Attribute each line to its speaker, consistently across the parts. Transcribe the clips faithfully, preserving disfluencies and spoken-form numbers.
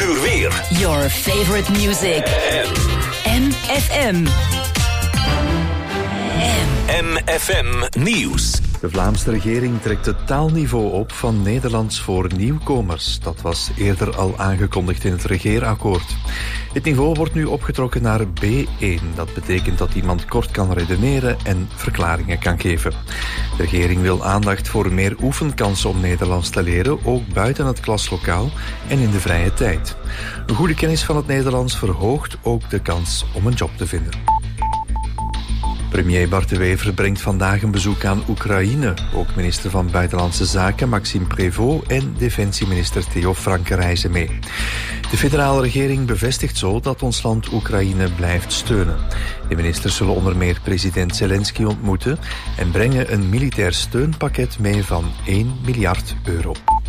Speaker 1: uur weer.
Speaker 2: Your favorite music. M F M.
Speaker 1: M F M Nieuws.
Speaker 3: De Vlaamse regering trekt het taalniveau op van Nederlands voor nieuwkomers. Dat was eerder al aangekondigd in het regeerakkoord. Het niveau wordt nu opgetrokken naar B één. Dat betekent dat iemand kort kan redeneren en verklaringen kan geven. De regering wil aandacht voor meer oefenkansen om Nederlands te leren, ook buiten het klaslokaal en in de vrije tijd. Een goede kennis van het Nederlands verhoogt ook de kans om een job te vinden. Premier Bart De Wever brengt vandaag een bezoek aan Oekraïne. Ook minister van Buitenlandse Zaken Maxime Prévost en defensieminister Theo Franke reizen mee. De federale regering bevestigt zo dat ons land Oekraïne blijft steunen. De ministers zullen onder meer president Zelensky ontmoeten en brengen een militair steunpakket mee van één miljard euro.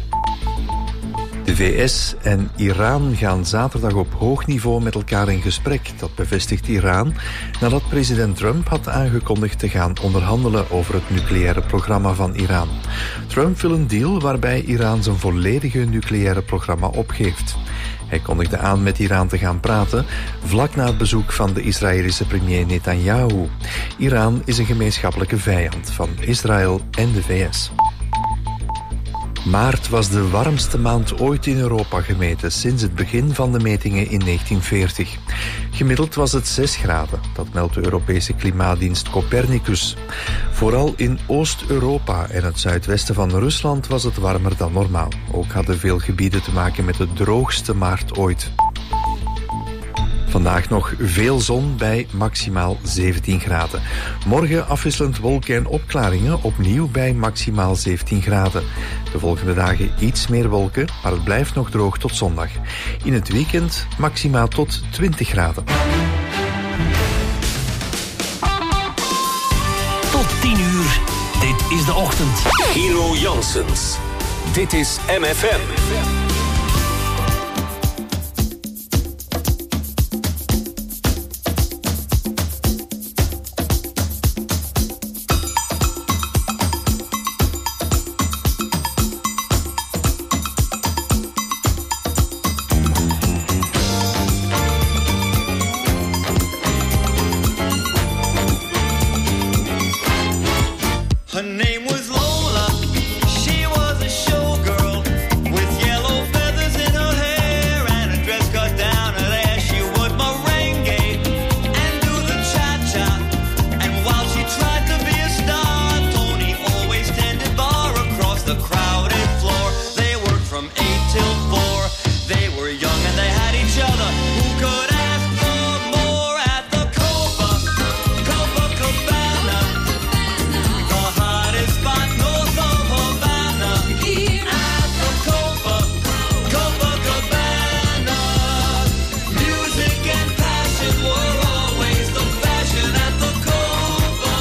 Speaker 3: De V S en Iran gaan zaterdag op hoog niveau met elkaar in gesprek. Dat bevestigt Iran nadat president Trump had aangekondigd te gaan onderhandelen over het nucleaire programma van Iran. Trump wil een deal waarbij Iran zijn volledige nucleaire programma opgeeft. Hij kondigde aan met Iran te gaan praten vlak na het bezoek van de Israëlische premier Netanyahu. Iran is een gemeenschappelijke vijand van Israël en de V S. Maart was de warmste maand ooit in Europa gemeten sinds het begin van de metingen in negentien veertig. Gemiddeld was het zes graden, dat meldt de Europese klimaatdienst Copernicus. Vooral in Oost-Europa en het zuidwesten van Rusland was het warmer dan normaal. Ook hadden veel gebieden te maken met de droogste maart ooit. Vandaag nog veel zon bij maximaal zeventien graden. Morgen afwisselend wolken en opklaringen, opnieuw bij maximaal zeventien graden. De volgende dagen iets meer wolken, maar het blijft nog droog tot zondag. In het weekend maximaal tot twintig graden.
Speaker 1: Tot tien uur, dit is de ochtend. Hero Janssens, dit is M F M.
Speaker 4: Her name was Lola, she was a showgirl with yellow feathers in her hair and a dress cut down her there. She would merengue and do the cha-cha, and while she tried to be a star, Tony always tended bar across the crowded floor. They worked from eight till four, they were young and they had each other. Who could ask for more at the Copa, Copacabana? Spot north of Havana, at the Copa, Copacabana. Music and passion were always the fashion at the Copa.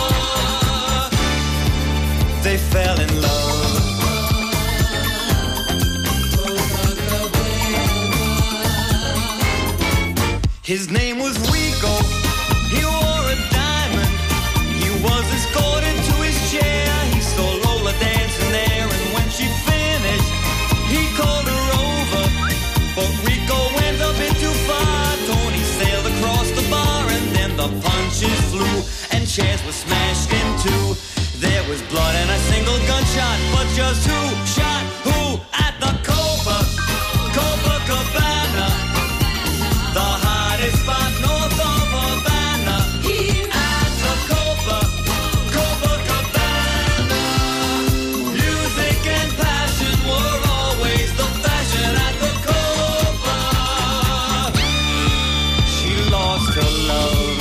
Speaker 4: They fell in love. His name was Rico, he wore a diamond. He was escorted to his chair. He saw Lola dancing there, and when she finished, he called her over. But Rico went a bit too far. Tony sailed across the bar, and then the punches flew, and chairs were smashed in two. There was blood and a single gunshot, but just who shot who at the Copa, Copacabana? The hottest spot north of Havana, at the Copa, Copacabana. Music and passion were always the fashion at the Copa. She lost her love.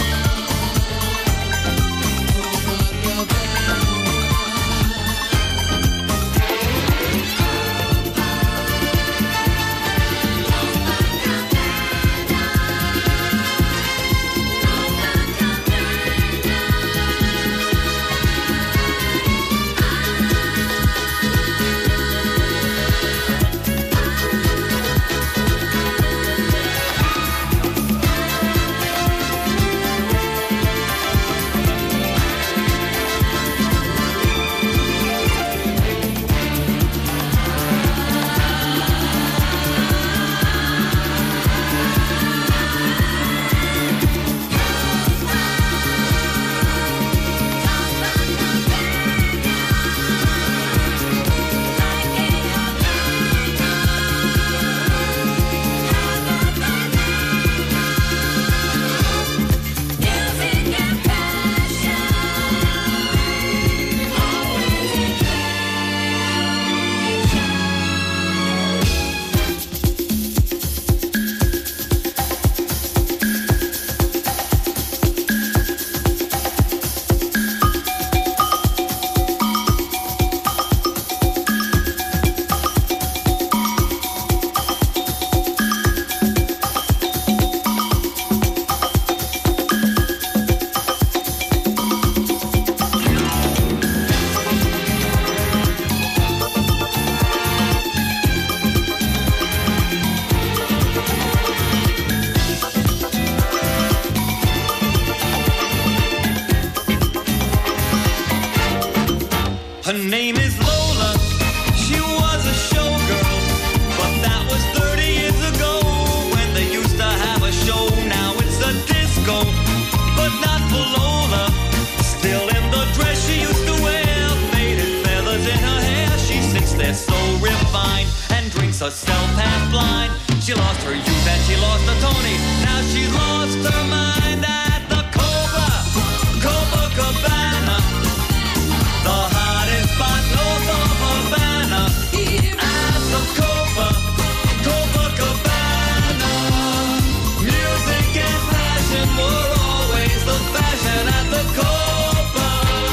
Speaker 4: name is Lola. She was a showgirl, but that was thirty years ago when they used to have a show. Now it's a disco, but not for Lola. Still in the dress she used to wear, faded feathers in her hair. She sits there so refined and drinks herself half blind. She lost her youth and she lost her Tony. Now she's lost her mind at the Cobra, Copacabana, the hottest spot north of Havana. At the Copa, Copacabana, music and passion were always the fashion at the Copa.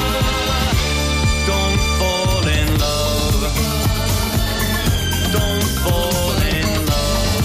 Speaker 4: Don't fall in love. Don't fall in love.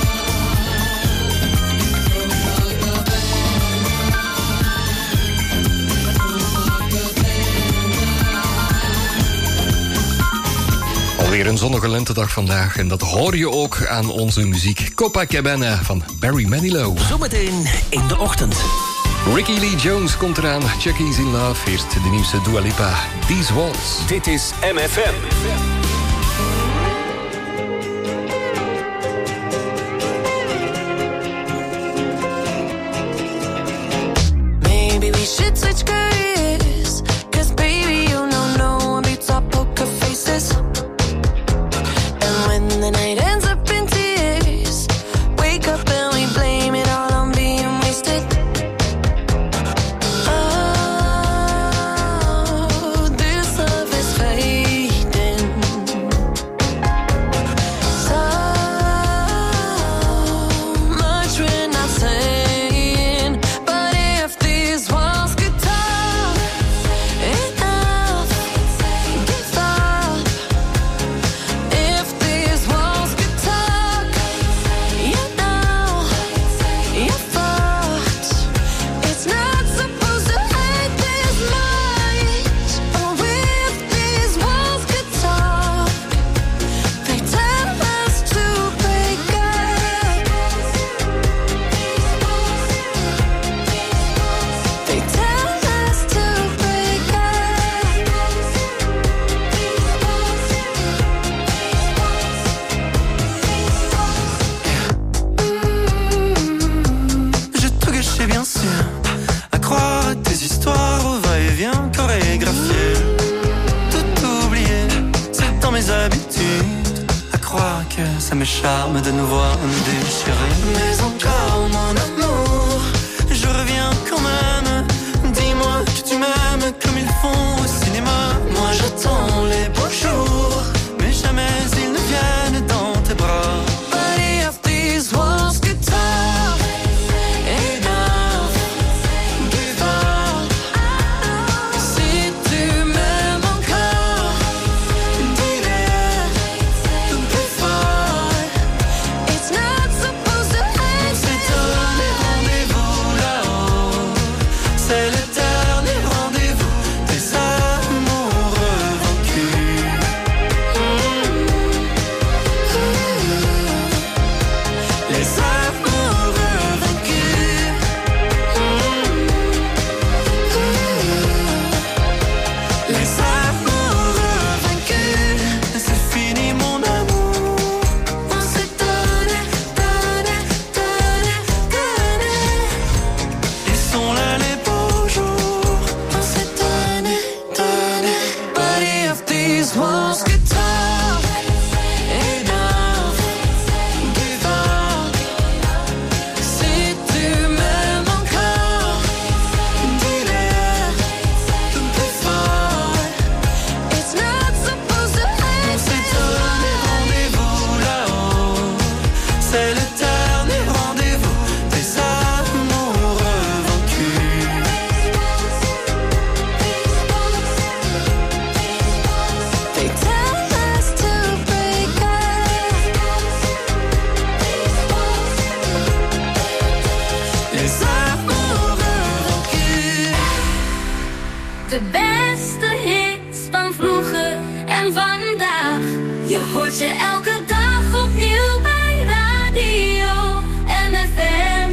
Speaker 5: Alweer een zonnige lentedag vandaag en dat hoor je ook aan onze muziek. Copacabana van Barry Manilow.
Speaker 1: Zometeen in de ochtend.
Speaker 5: Ricky Lee Jones komt eraan. Chucky's in Love. Eerst de nieuwste Dua Lipa. These Walls.
Speaker 1: Dit is M F M.
Speaker 6: Maybe we should switch careers. Cause baby, you know no one beats our poker faces. And when the night ends up in tears, wake up and we blame it all on being wasted. Oh, this love is fading. So much we're not saying. But if these walls could talk, enough, give up. If these walls could talk, you know, you're fucked. It's not supposed to hurt this much. Oh, if these walls could talk, they tell us to break up. They tell us to break up.
Speaker 7: J'ai tout gâché bien sûr, à croire à tes histoires au va-et-vient chorégraphié. Tout oublié, c'est dans mes habitudes, à croire que ça me charme de nous voir nous déchirer. Mais encore mon amour, je reviens quand même. Dis-moi que tu m'aimes comme ils font au cinéma. Moi j'attends les beaux jours, mais jamais ils ne viennent dans tes bras.
Speaker 6: But if these walls could talk, enough, give up. Si tu m'aimes encore, dis-le plus fort. It's not supposed to
Speaker 7: On
Speaker 6: hurt
Speaker 7: s'est
Speaker 6: this
Speaker 7: donné
Speaker 6: much.
Speaker 7: rendez-vous là-haut, c'est le dernier rendez-vous des amoureux vaincus. Les amoureux vaincus. Les amoureux vaincus. C'est fini mon amour.
Speaker 6: On s'est donné, donné, donné, donné.
Speaker 7: Ils sont là les beaux jours.
Speaker 6: On s'est donné, donné. But if these walls could talk, enough, give up. Si tu m'aimes encore, dis-le plus fort. It's not supposed to
Speaker 7: On
Speaker 6: hurt
Speaker 7: s'est
Speaker 6: this
Speaker 7: donné
Speaker 6: much.
Speaker 7: rendez-vous là-haut, c'est le dernier rendez-vous des amoureux vaincus.
Speaker 6: They tell us to break up.
Speaker 7: Les amoureux vaincus.
Speaker 8: De beste hits van vroeger en vandaag. Je hoort ze elke dag opnieuw bij radio M F M.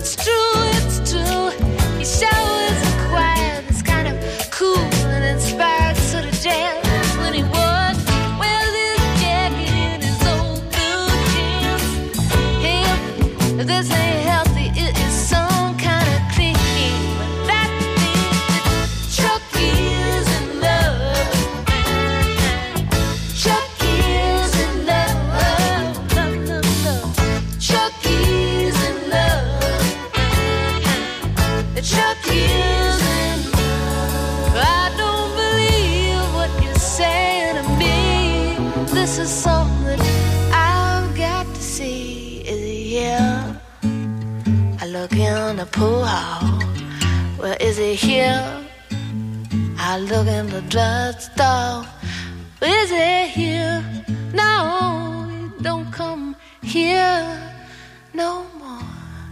Speaker 6: It's true, it's true. He showers a choir that's kind of cool and inspired sort of jazz when he walks. Wears his jacket in his old blue jeans. Him, this ain't healthy. It is some kind of clean. But that means that Chucky is in love. Chucky is in love. Love, love, love. Chucky's in love. Chucky's in love. I don't believe what you're saying to me. This is something that I've got to see. Is he here? I look in the pool hall. Well, is he here? I look in the drugstore. Is he here? No, he don't come here no more.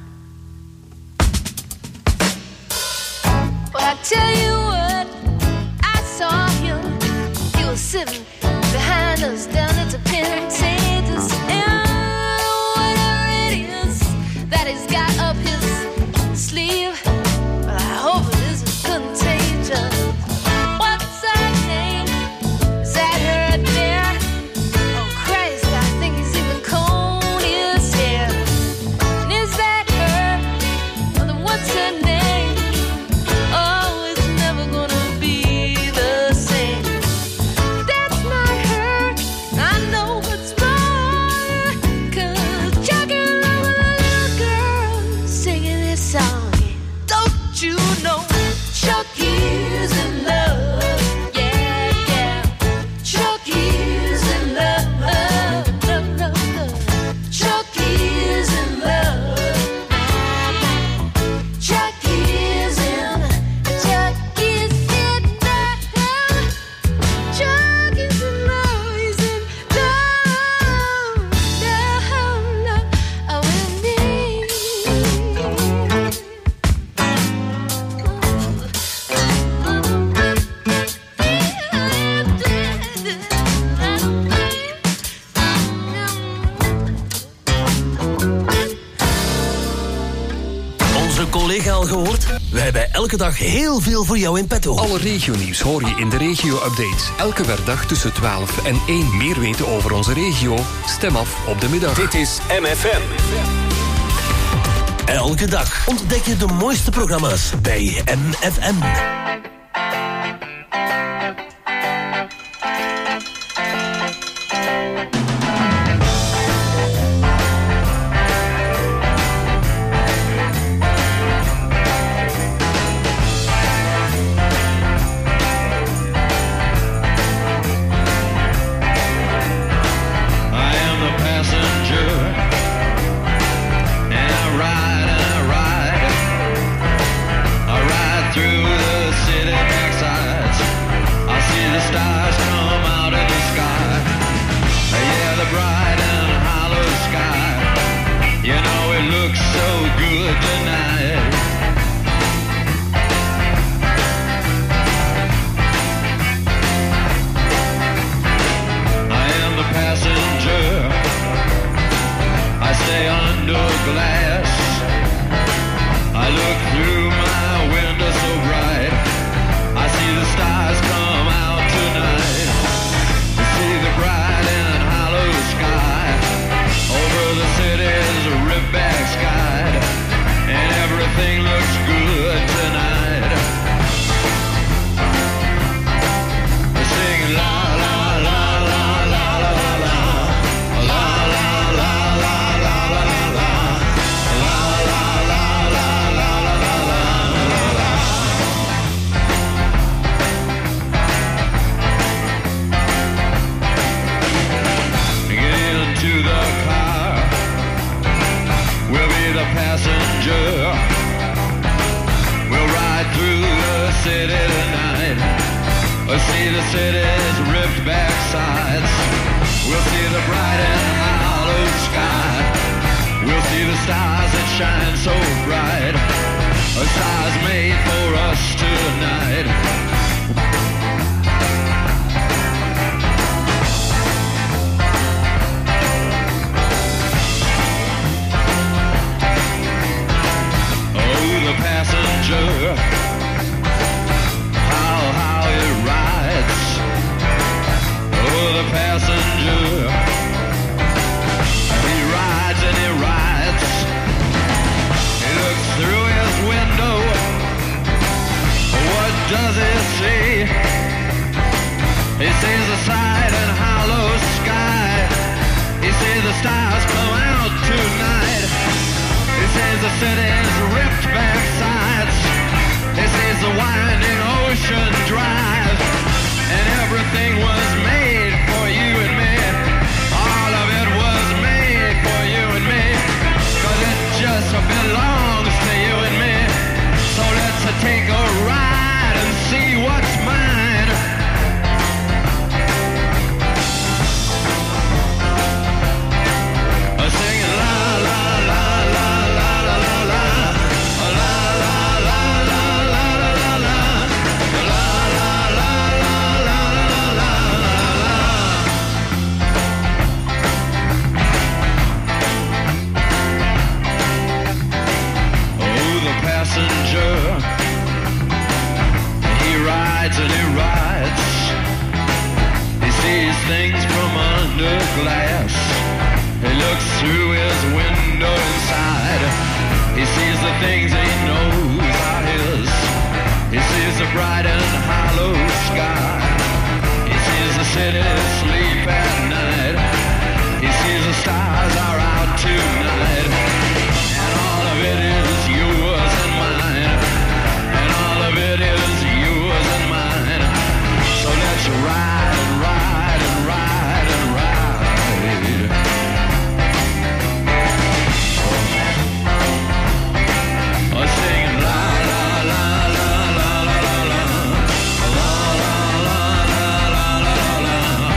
Speaker 6: Well, I tell you what, I saw him. He was sitting behind us down at the Pentatus. And whatever it is that he's got up his sleeve, well, I hope it isn't contagious. What's her name? Is that her there? Oh, Christ, I think he's even combed his hair. And is that her? Well, then what's her name? Oh, it's never gonna be the same. That's not her. I know what's wrong. 'Cause Chucky in love with a little girl singing this song. Don't you know Chucky's in love? Yeah, yeah. Chucky's in love. Love, love, love. Chucky's in love. Chucky's in, Chucky's in love. Chucky's in love. He's in love. Love, love, oh, with me.
Speaker 1: Onze collega al gehoord? We hebben elke dag heel veel voor jou in petto.
Speaker 5: Alle regionieuws hoor je in de regio-updates. Elke werkdag tussen twaalf en één. Meer weten over onze regio? Stem af op de middag.
Speaker 1: Dit is M F M. Elke dag ontdek je de mooiste programma's bij M F M.
Speaker 7: I am the passenger, and I ride and I ride. I ride through the city backsides. I see the stars come out of the sky. Yeah, the bright and hollow sky. You know it looks so good tonight. I am the passenger. I stay under glass. I look through my window so bright. I see the stars come out tonight. I see the bright and hollow sky. Over the city's rip-back sky. And everything looks good tonight. I sing la la la la la la la. La la la la la la la. La la la la la la la la. Get into the car. We'll be the passenger. We'll ride through the city tonight. We'll see the city's ripped back sides. We'll see the bright and hollow sky. We'll see the stars that shine so bright. A stars made for us tonight.
Speaker 9: stars come out tonight. He says the city's ripped back sides. He says the winding ocean drive. And everything was made for you and me. All of it was made for you and me. Cause it just belongs to you and me. So let's take a ride and see what's mine. Singing la la la la la la la la la la la la la la la passenger. He rides and he rides. He sees things from under glass. He looks through his window inside. He sees the things he knows are his. He sees the bright and hollow sky. He sees the city sleep at night. He sees the stars are out tonight. And all of it is yours and mine. And all of it is yours and mine. So let's ride and ride and ride and ride. Oh, singing la la la la la la la la la la la la la la la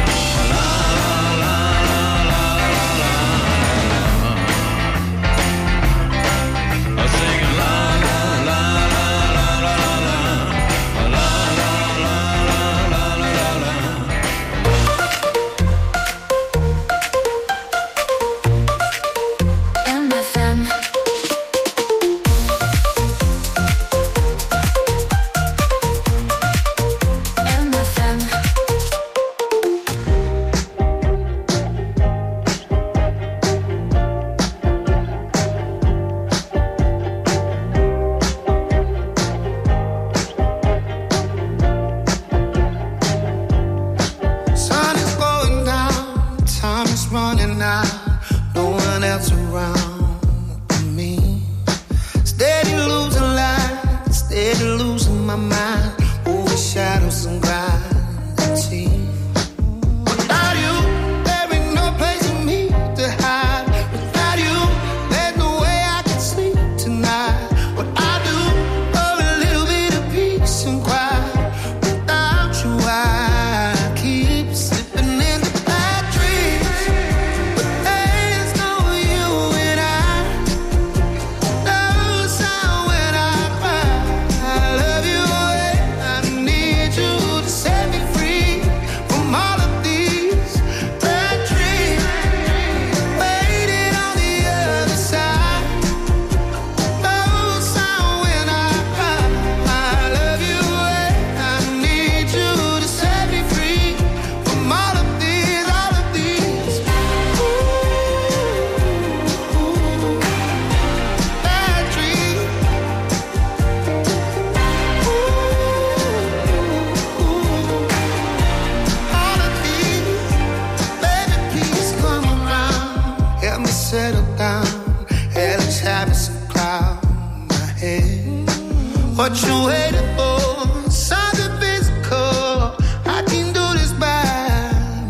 Speaker 10: What you waiting for? Something physical. I can do this by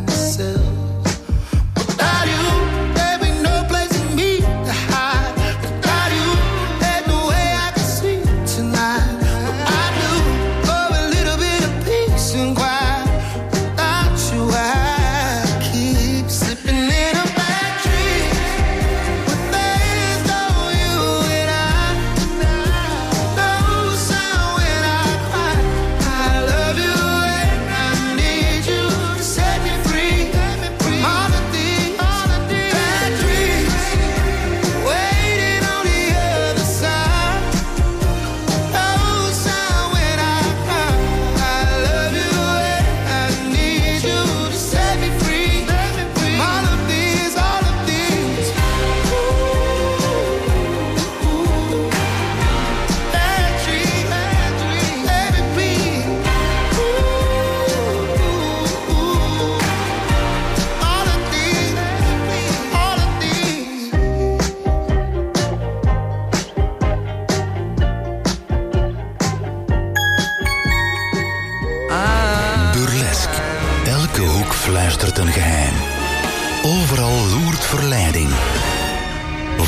Speaker 10: myself. Without you, there be no place for me to hide. Without you, there's no way I can sleep tonight. What I do for a little bit of peace and quiet. Without you, I keep slipping in a bad dream. But there's no you and I. No sound when I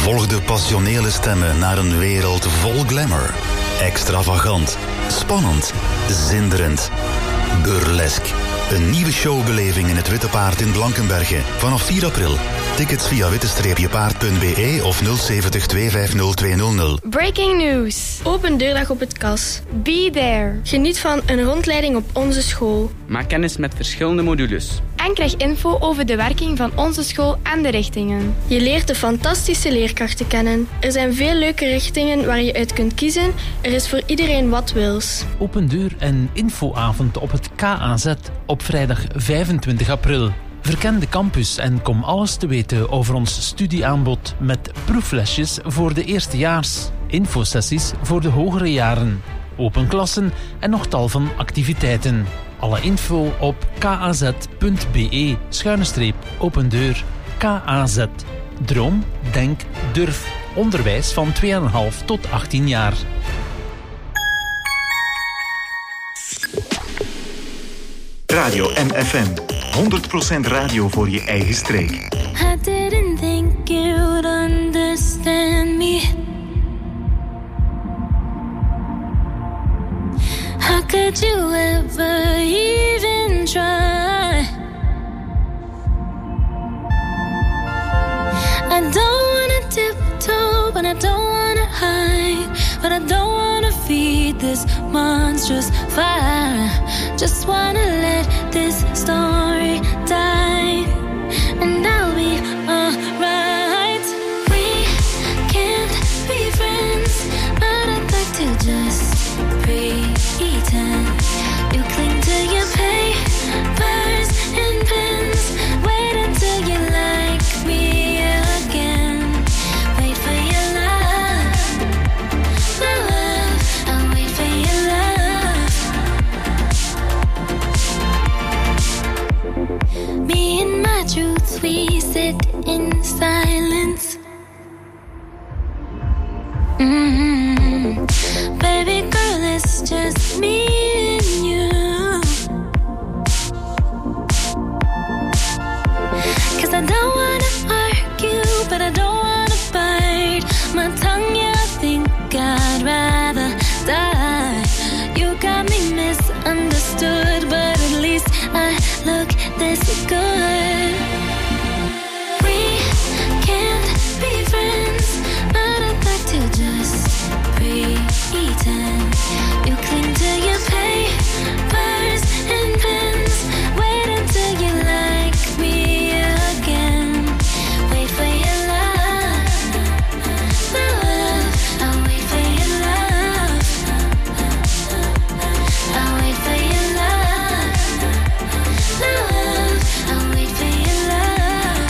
Speaker 11: Volg de passionele stemmen naar een wereld vol glamour. Extravagant, spannend, zinderend, burlesque. Een nieuwe showbeleving in het Witte Paard in Blankenberge. Vanaf vier april. Tickets via witte paard punt b e of nul zeven nul twee vijf nul twee nul nul.
Speaker 12: Breaking news. Open deurdag op het Kas. Be there. Geniet van een rondleiding op onze school.
Speaker 13: Maak kennis met verschillende modules.
Speaker 12: En krijg info over de werking van onze school en de richtingen. Je leert de fantastische leerkrachten kennen. Er zijn veel leuke richtingen waar je uit kunt kiezen. Er is voor iedereen wat wils.
Speaker 14: Open deur en infoavond op het K A Z op vrijdag vijfentwintig april. Verken de campus en kom alles te weten over ons studieaanbod met proeflesjes voor de eerstejaars, infosessies voor de hogere jaren, open klassen en nog tal van activiteiten. Alle info op kaz punt b e schuine streep open deur. K A Z. Droom, denk, durf. Onderwijs van twee komma vijf tot achttien jaar.
Speaker 15: Radio M F M. honderd procent radio voor je eigen streek.
Speaker 8: I didn't think you'd understand me. How could you ever even try? I don't wanna tiptoe, but I don't wanna hide. But I don't wanna feed this monstrous fire. Just wanna let this story die, and I'll be alright. We can't be friends, but I'd like to just pretend. You cling to your papers and pens. Wait until you like me again. Wait for your love, my love. I'll wait for your love. Me and my truth, we sit in silence. Mm-hmm. Baby girl, it's just me and you. 'Cause I don't wanna argue, but I don't wanna bite my tongue, yeah, I think I'd rather die. You got me misunderstood, but at least I look this good. We can't be friends, but I'd like to just pretend. You cling to your papers and pens. Wait until you like me again. Wait for your love, my love. I'll wait for your love. I'll wait for your love, my love. I'll wait for your love.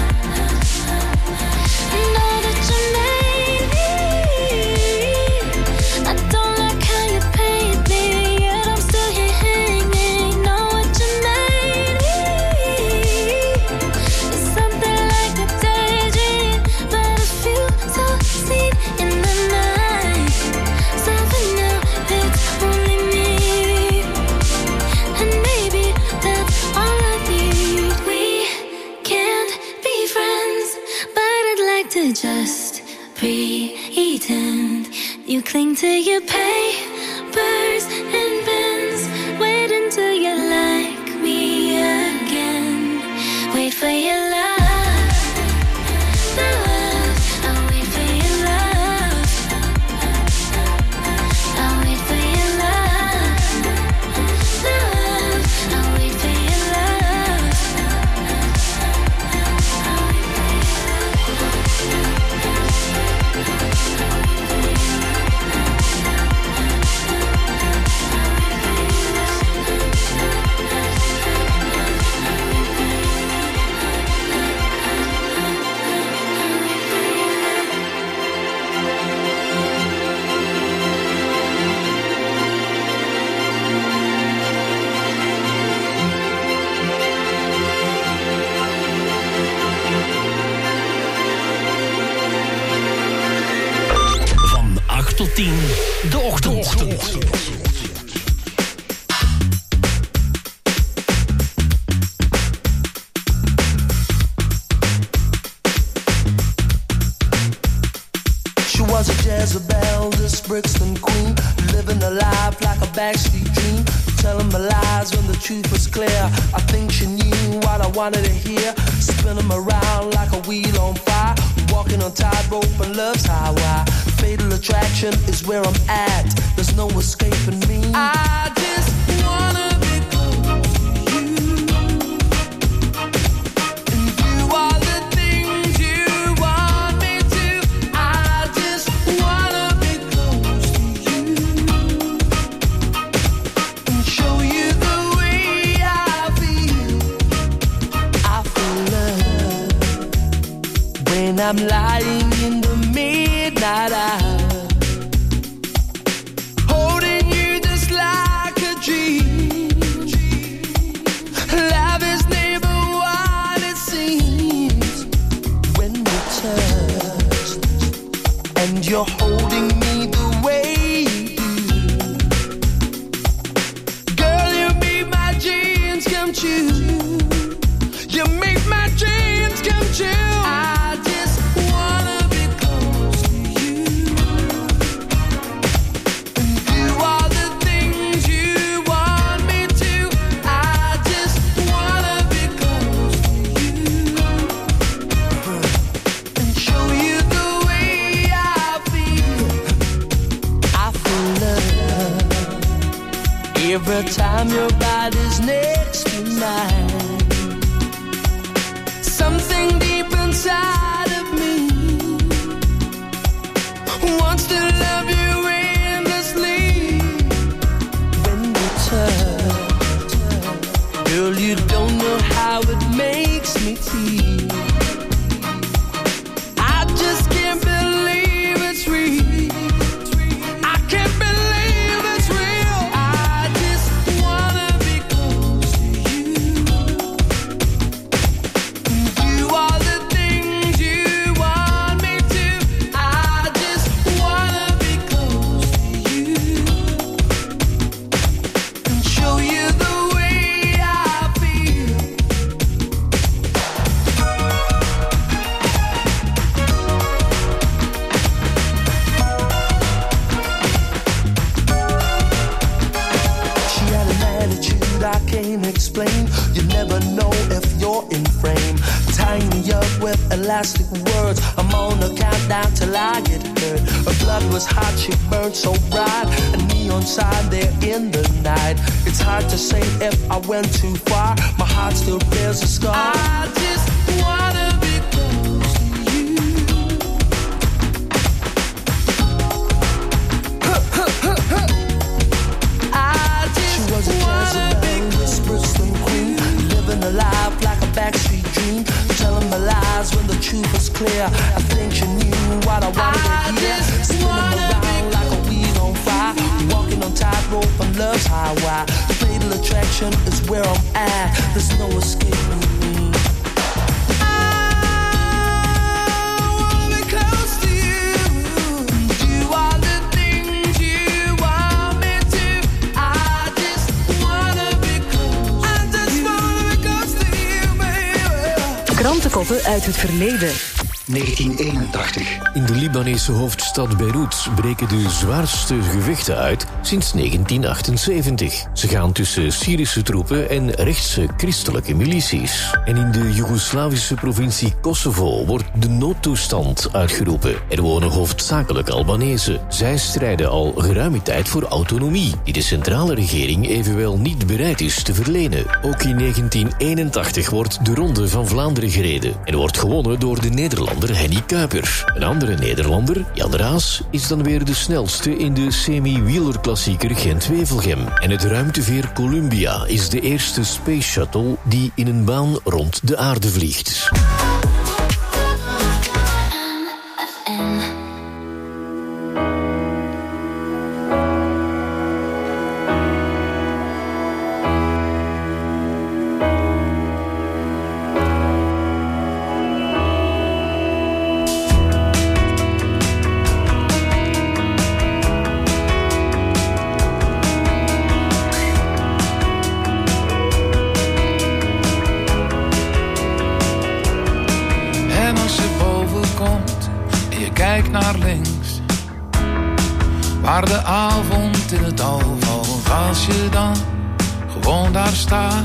Speaker 8: I know that you made me. I don't like how you paint me, yet I'm still here hanging. Know what you made me. It's something like a daydream, but a few so seen in the night. So for now, it's only me, and maybe that's all I need. We can't be friends, but I'd like to just pretend. You cling to your papers and pens. Wait until you like me again. Wait for your love, my love. I'll wait for your love. I'll wait for your love, my love. I'll wait for your love.
Speaker 1: Van acht tot tien, de ochtend.
Speaker 16: was a Jezebel, this Brixton queen, living a life like a backstreet dream, telling my lies when the truth was clear. I think she knew what I wanted to hear, spinning around like a wheel on fire, walking on tightrope and love's highway. Fatal attraction is where I'm at, there's no escaping me. I just wanna be close to you, and do all the things you want me to. I just wanna be close to you, and show you the way I feel. I feel love when I'm lying in the midnight hour, holding you just like a dream. Love is never what it seems when we touch, and you're holding me the way you do. Girl, you make my dreams come true. You make my dreams come true. I just wanna be close to you, and do all the things you want me to. I just wanna be close to you, and show you the way I feel. I feel love every time your body's next to mine. Something deep inside of me wants to love you endlessly. When we touch, girl, you don't know how it makes me feel. I just can't believe it's real. I can't believe it's real. I just wanna be close to you, and do all the things you want me to. I just wanna be close to you, and show you the way I feel. She had an attitude I can't explain. You never know if you're in frame. Tying me up with elastic words, I'm on a countdown till I get hurt. Her blood was hot, she burned so bright, a neon sign there in the night. It's hard to say if I went too far, my heart still bears a scar. I just wanna be close to you. I just she was a Jezebel, this Brixton queen, living a life like a backstreet dream, telling my lies when the truth was clear. I think she knew what I wanted to hear, spinning around like a wheel on fire, walking on tightrope on love's highway. Fatal attraction is where I'm at, there's no escaping me. I wanna be close to you, do all the things you want me to. I just wanna be close. I just wanna be close to you, baby.
Speaker 2: Krantenkoppen uit het verleden.
Speaker 1: negentien eenentachtig. In de Libanese hoofdstad Beirut breken de zwaarste gevechten uit sinds negentien achtenzeventig. Ze gaan tussen Syrische troepen en rechtse christelijke milities. En in de Joegoslavische provincie Kosovo wordt de noodtoestand uitgeroepen. Er wonen hoofdzakelijk Albanese. Zij strijden al geruime tijd voor autonomie, die de centrale regering evenwel niet bereid is te verlenen. Ook in negentien eenentachtig wordt de Ronde van Vlaanderen gereden en wordt gewonnen door de Nederlander Henny Kuiper. Een andere Nederlander, Jan Raas, is dan weer de snelste in de semi-wielerklassieker Gent-Wevelgem. En het ruimteveer Columbia is de eerste space shuttle die in een baan rond de aarde vliegt.
Speaker 17: waar de avond in het dal valt. Als je dan gewoon daar staat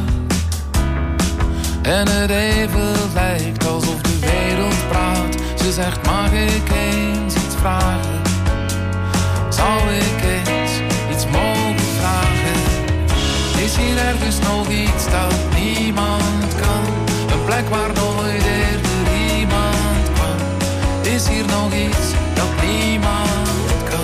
Speaker 17: en het even lijkt alsof de wereld praat. Ze zegt, mag ik eens iets vragen? Zou ik eens iets mogen vragen? Is hier ergens nog iets dat niemand kan? Een plek waar nooit eerder iemand kwam. Is hier nog iets dat niemand kan?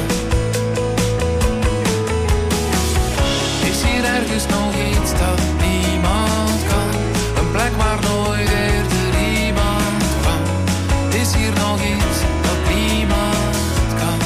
Speaker 17: Is hier ergens nog iets dat niemand kan? Een plek waar nooit eerder iemand kwam. Is hier nog iets dat niemand kan?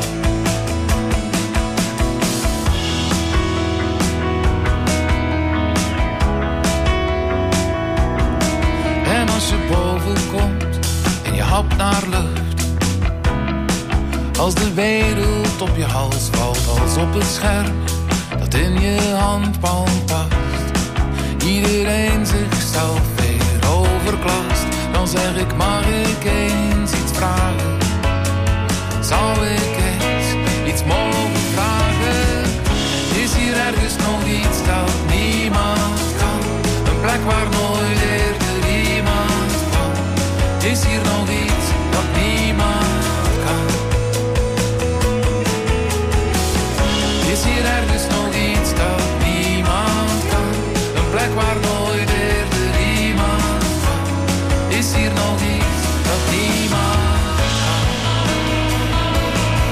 Speaker 17: En als je boven komt en je hapt naar lucht, als de wereld op je hals valt als op het scherm dat in je handpalm past, iedereen zichzelf weer overklast, dan zeg ik, mag ik eens iets vragen? Zou ik eens iets mogen vragen? Is hier ergens nog iets dat niemand kan? Een plek waar nooit eerder iemand kwam. Is hier nog iets dat niemand kan? Is hier ergens nog iets dat niemand kan? Een plek waar nooit eerder iemand kwam. Is hier nog iets dat niemand kan?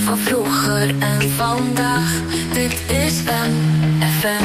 Speaker 8: van vroeger en vandaag. Dit is M F M.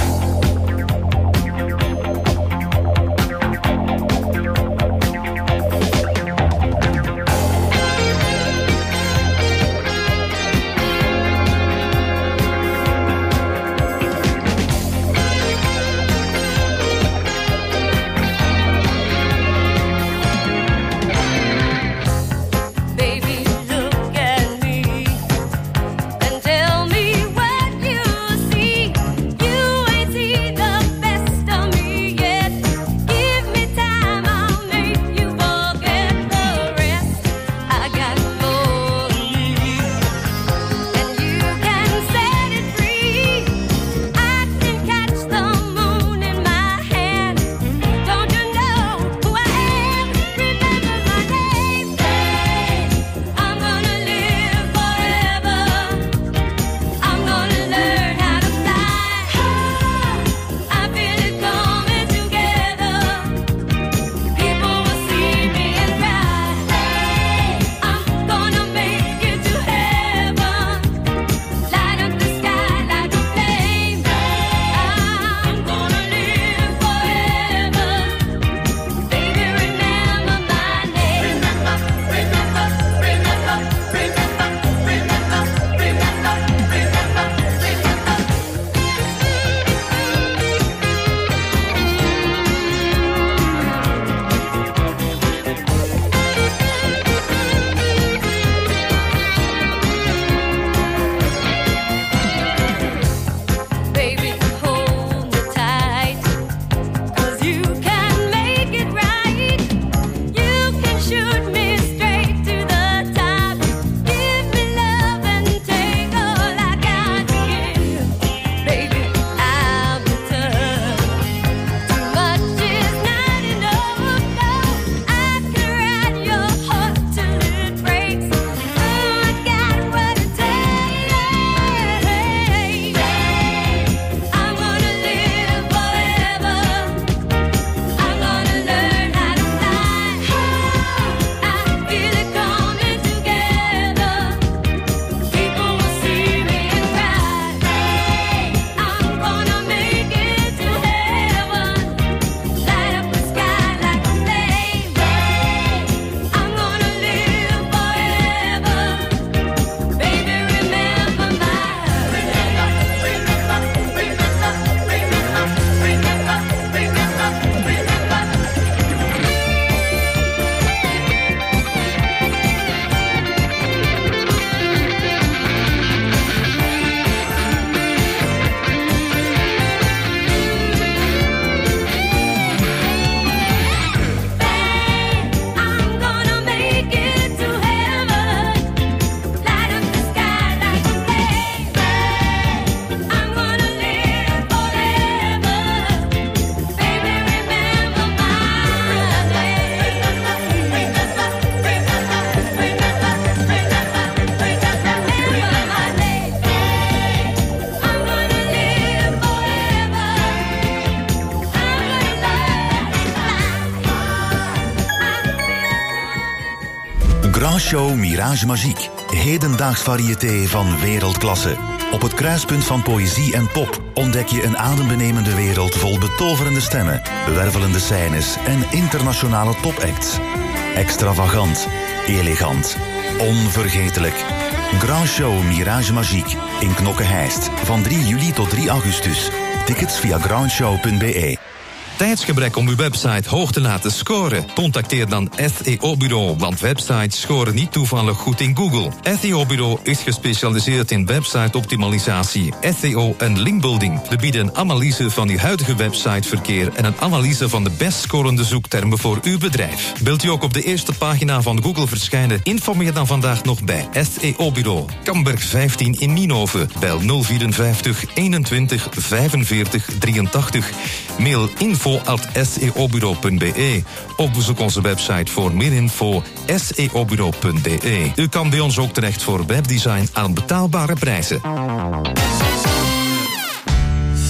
Speaker 11: Grand Show Mirage Magique. Hedendaags variété van wereldklasse. Op het kruispunt van poëzie en pop ontdek je een adembenemende wereld vol betoverende stemmen, wervelende scènes en internationale topacts. Extravagant, elegant, onvergetelijk. Grand Show Mirage Magique in Knokke-Heist van drie juli tot drie augustus. Tickets via grandshow punt b e.
Speaker 18: Tijdsgebrek om uw website hoog te laten scoren? Contacteer dan S E O-bureau, want websites scoren niet toevallig goed in Google. S E O-bureau is gespecialiseerd in website-optimalisatie, S E O en linkbuilding. We bieden een analyse van uw huidige websiteverkeer en een analyse van de best scorende zoektermen voor uw bedrijf. Wilt u ook op de eerste pagina van Google verschijnen? Informeer dan vandaag nog bij S E O-bureau. Kamberg vijftien in Nienhoven. Bel nul vierenvijftig eenentwintig vijfenveertig drieëntachtig. Mail info at s e o bureau punt b e. Of bezoek onze website voor meer info s e o bureau punt b e. U kan bij ons ook terecht voor webdesign aan betaalbare prijzen.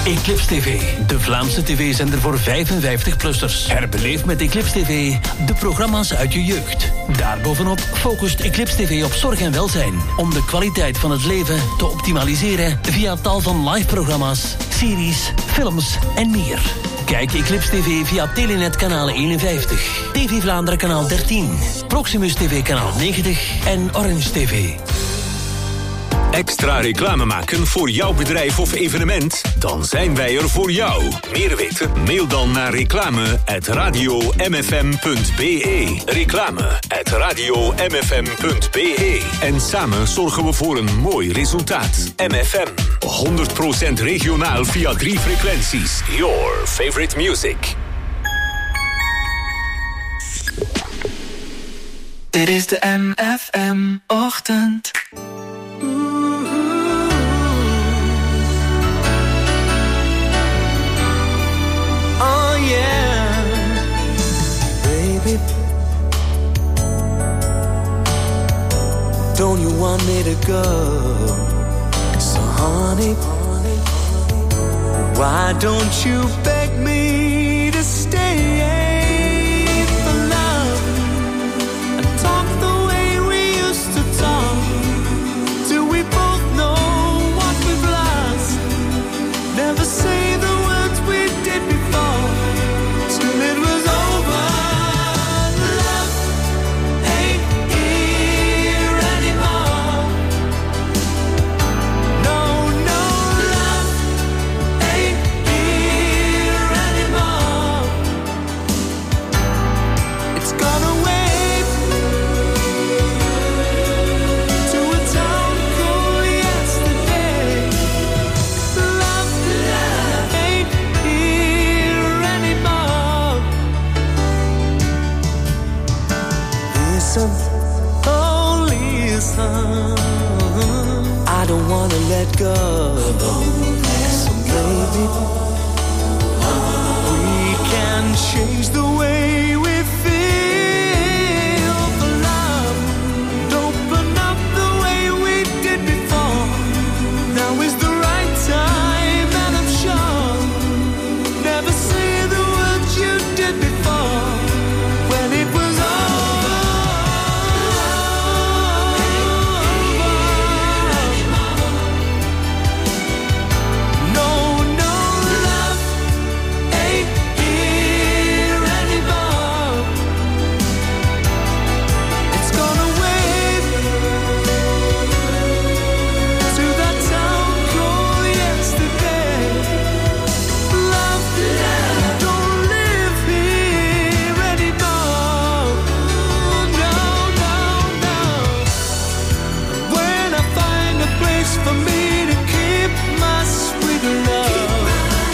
Speaker 19: Eclipse T V, de Vlaamse tv-zender voor vijfenvijftig-plussers. Herbeleef met Eclipse T V de programma's uit je jeugd. Daarbovenop focust Eclipse T V op zorg en welzijn, om de kwaliteit van het leven te optimaliseren via tal van live-programma's, series, films en meer. Kijk Eclipse T V via Telenet kanaal eenenvijftig, T V Vlaanderen kanaal dertien, Proximus T V kanaal negentig en Orange T V.
Speaker 20: Extra reclame maken voor jouw bedrijf of evenement? Dan zijn wij er voor jou. Meer weten? Mail dan naar reclame at radio m f m punt b e. Reclame at radio m f m punt b e. En samen zorgen we voor een mooi resultaat. M F M, honderd procent regionaal via drie frequenties. Your favorite music.
Speaker 7: Dit is de M F M-ochtend. Oh yeah, baby, don't you want me to go? So honey, why don't you beg me to stay for love and talk the way we used to talk, till we both know what we've lost. Never say the words we did before, till it was over. Love ain't here anymore. No, no, love ain't here anymore. It's gone away to a town called yesterday. Love, love ain't here anymore. Listen, oh listen, I don't wanna let go. So baby, we can change the way we feel for love. Open up the way we did before. Now is the right time, and I'm sure. Never say the words you did before, when it was over. No, no, love ain't here anymore. It's gone away to that town called yesterday. Love, love don't live here anymore. No, no, no. When I find a place for me to keep my sweet love,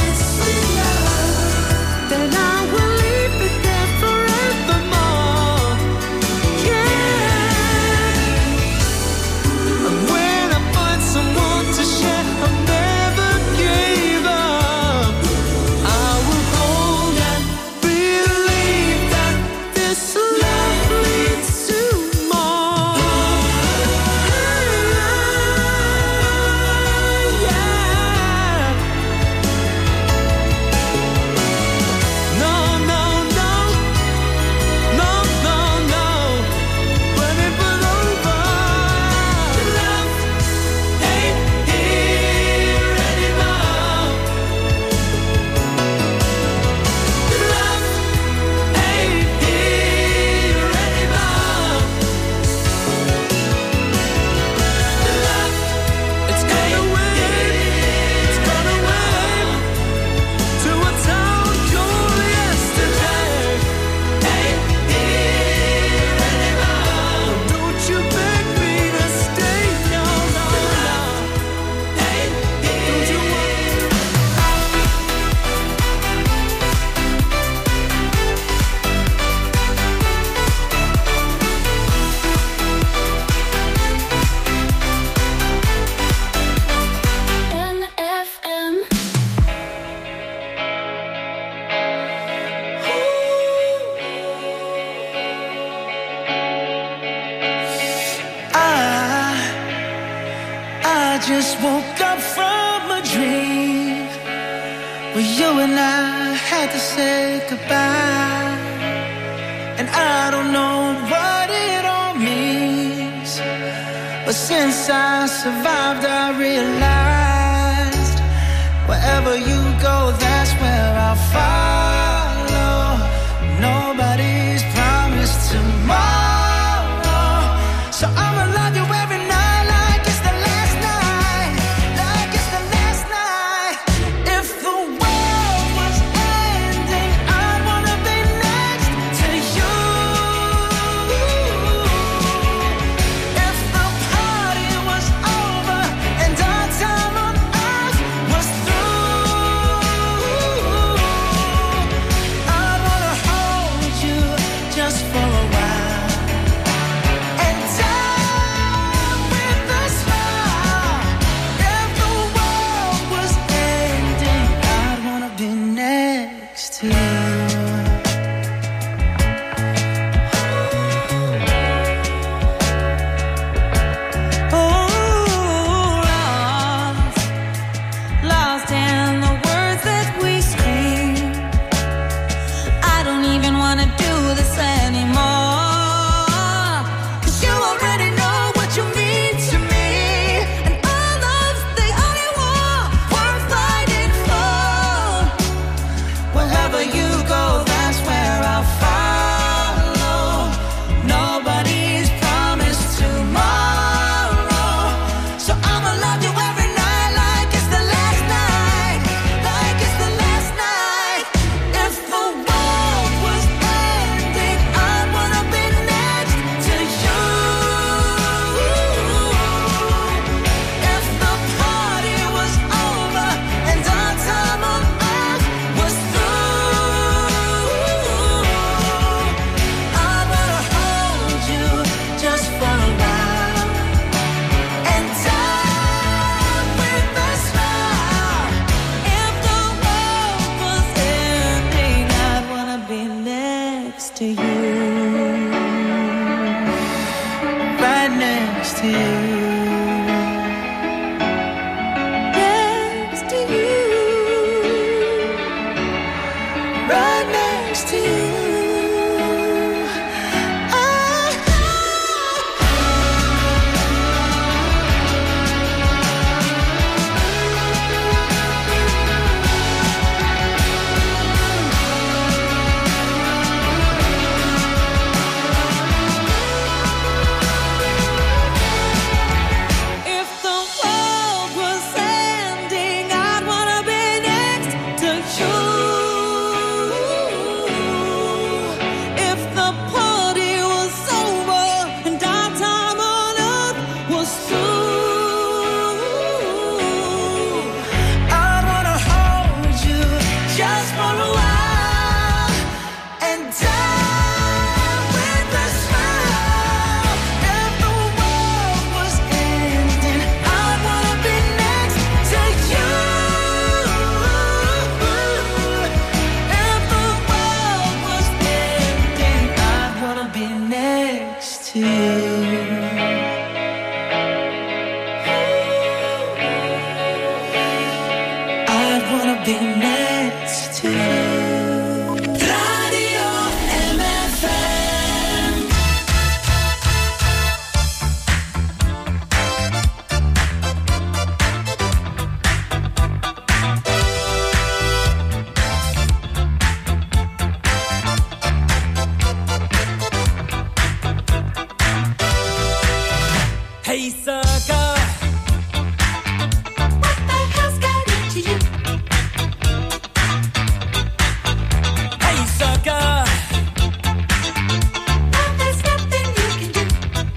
Speaker 7: then I will leave it there forevermore. Yeah. And when I find someone to share, I'll never give up. I will hold and believe that this love leads to more. Yeah. No, no, no, no, no, no. When it was over, love ain't here anymore. Love ain't here anymore. Love, it's gone away, it's gone away to a town called yesterday. Ain't here anymore. Don't you beg me to stay, no, no, no. Ain't here. Don't you want?
Speaker 8: M F M.
Speaker 7: I, I just woke up from a dream.
Speaker 10: Well, you and I had to say goodbye, and I don't know what it all means, but since I survived I realized wherever you go, that's where I'll follow. Nobody's promised tomorrow, so I'ma love you every night like it's the last night, like it's the last night. If the world was ending, I'd wanna be next to you. If the party was over and our time on earth was through, I'd wanna hold you just for a while and die with a smile. If the world was ending, I'd wanna be next to you.
Speaker 8: Lost in the words that we scream. I don't even wanna do this anymore, 'cause you already know what you mean to me, and all love's the only war worth fighting for.
Speaker 10: Wherever you go, that's where I'll follow. Nobody's promised tomorrow, so I'ma love you every night like it's the last night, like it's the last night. If the world was ending, I'd wanna be next to you. If the party was over and our time on earth was through, I wanna hold you just for a while and die with a smile.
Speaker 8: If the world was ending, I'd wanna be next to you.
Speaker 10: Right next to you.
Speaker 8: Next to you.
Speaker 10: Right next to you.
Speaker 8: If the world was ending, I'd wanna be next to you. If the party was over and our time on earth was through,
Speaker 10: I'd wanna hold you just for a while and die with a smile. If the world was ending, I'd wanna be next to you. If the world was ending, I'd wanna be next to you. I'd wanna be next to you. Radio M F M.
Speaker 21: Hey, sucker. What the hell's got into you? Hey, sucker. Oh, there's nothing you can do.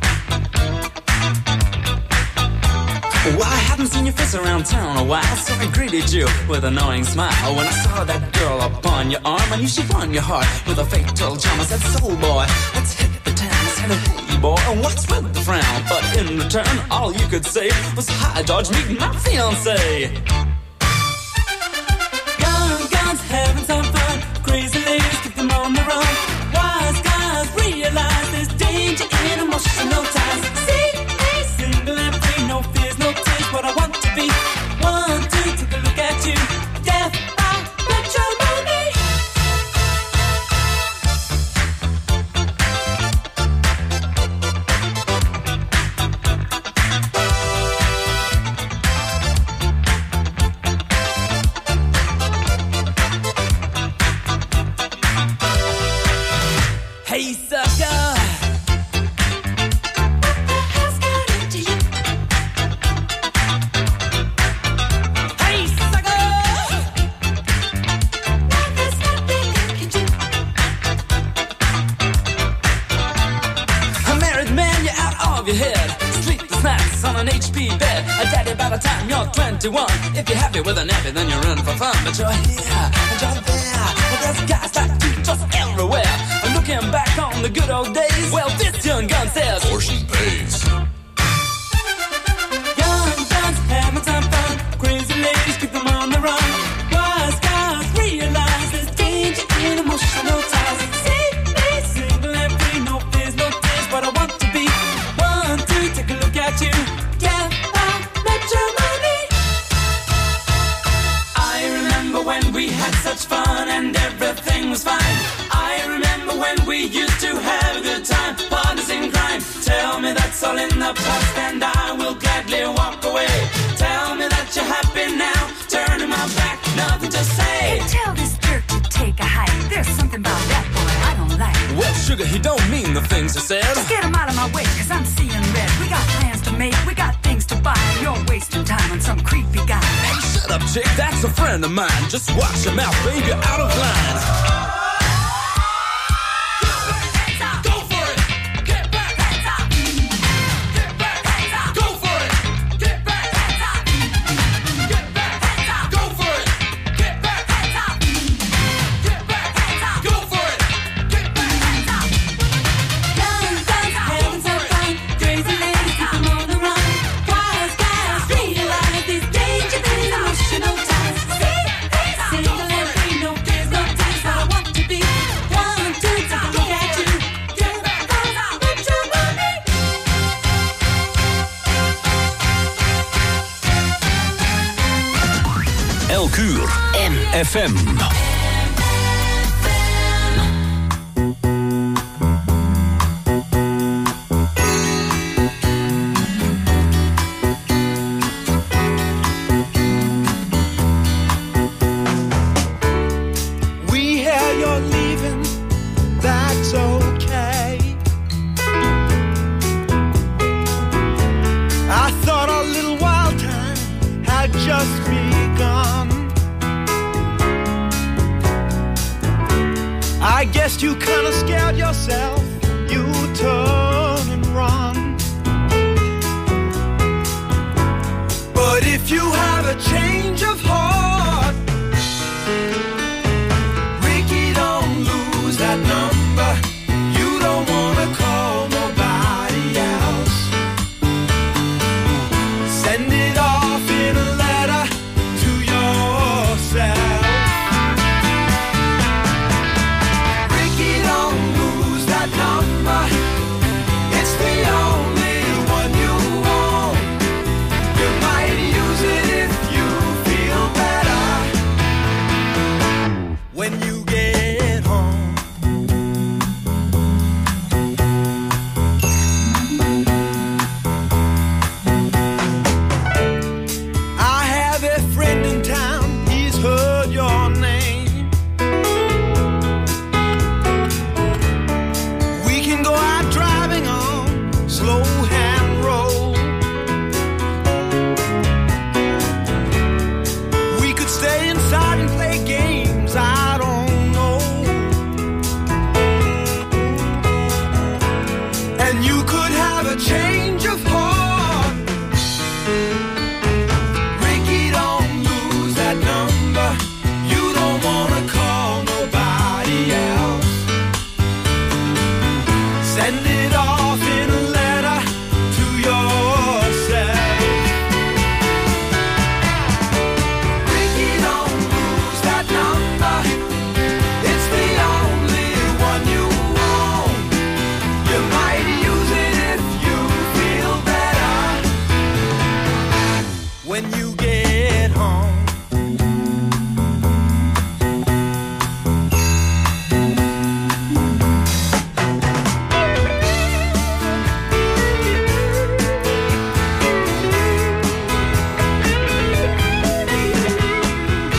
Speaker 13: Well, I haven't seen your face around town a while, so I greeted you with an annoying smile. When I saw that girl upon your arm, I knew she won your heart with a fatal charm. I said, soul boy, let's hit the town. I said, hey boy, and what's with the frown? But in return, all you could say was, hi George, meet my fiancée. Young guns having some fun, crazy ladies keep them on the run. Wise guys realize there's danger in emotional ties. See me single and free, no fears, no tears, what I want to be. One, two, take a look at you. Death by by the time you're twenty-one. If you're happy with a nappy, then you're in for fun. But you're here and you're there. Well, there's guys like you just everywhere. And looking back on the good old days, well, this young gun says,
Speaker 3: portion pays.
Speaker 13: Young guns having some fun. Crazy ladies keep them on the run. Wise guys realize there's danger in emotional ties. See me single and free, no fears, no tears, but I want to be one to take a look at you. Yeah, I'll bet your money. I remember when we had such fun and everything was fine. I remember when we used to have a good time, partners in crime. Tell me that's all in the past and I will gladly walk away. Tell me that you're happy now, turning my back, nothing to say.
Speaker 22: Hey, tell this jerk to take a hike. There's something about that boy I don't like.
Speaker 13: Well, sugar, he don't mean the things he said.
Speaker 22: Just get him out of my way, cause I'm seeing red. We got plans to make, we got things to buy. You're wasting time on some creepy guy.
Speaker 13: Hey, shut up, chick, that's a friend of mine. Just watch your mouth, baby, out of line.
Speaker 20: Elk uur M F M.
Speaker 16: We hear you're leaving, that's okay. I thought our little wild time had just begun. I guess you kinda scared yourself, you took